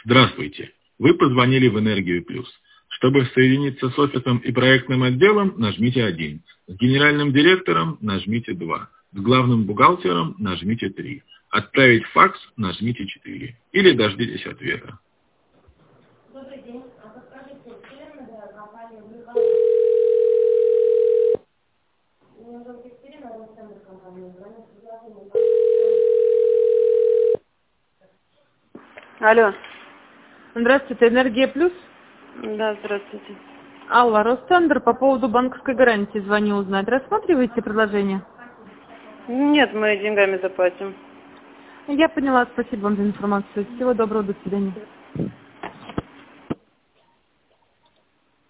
Здравствуйте. Вы позвонили в Энергию Плюс. Чтобы соединиться с офисом и проектным отделом, нажмите 1. С генеральным директором нажмите 2. С главным бухгалтером нажмите 3. Отправить факс нажмите 4. Или дождитесь ответа. Добрый день. Подскажите, Екатерина, компания «Брюхан». Меня зовут Екатерина, Ростендер компания. Звоню с предложением. Алло. Здравствуйте, Энергия Плюс. Да, здравствуйте. Алла, Ростендер, по поводу банковской гарантии звоню узнать. Рассматриваете предложение? Нет, мы деньгами заплатим. Я поняла, спасибо вам за информацию. Всего доброго, до свидания.